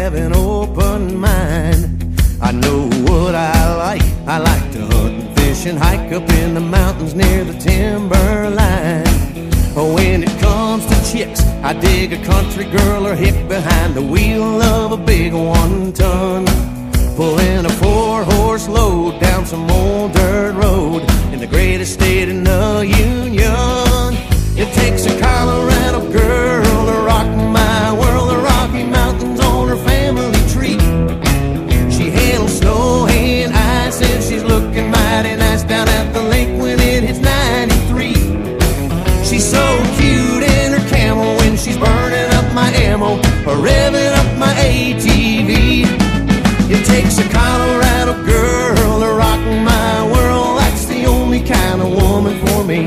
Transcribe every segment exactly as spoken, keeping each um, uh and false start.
have an open mind. I know what I like. I like to hunt and fish and hike up in the mountains near the timberline. When it comes to chicks, I dig a country girl or hick behind the wheel of a big one-ton, pulling a four-horse load down some old dirt road in the greatest state in the Union. It takes a Colorado girl to rock my world. The Rocky Mountains on her family tree. She handles snow and ice, and she's looking mighty nice down at the lake when it hits ninety-three. She's so cute in her camel when she's burning up my ammo or revving up my A T V. It takes a Colorado girl to rock my world. That's the only kind of woman for me.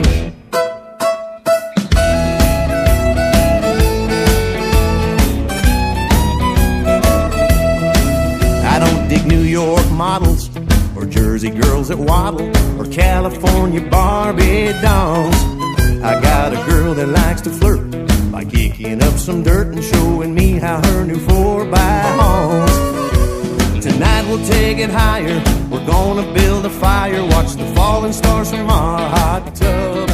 I don't dig New York models or Jersey girls that waddle or California Barbie dolls. I got a girl that likes to flirt by kicking up some dirt and showing me how her new four by hauls. Tonight we'll take it higher. We're gonna build a fire, watch the falling stars from our hot tub.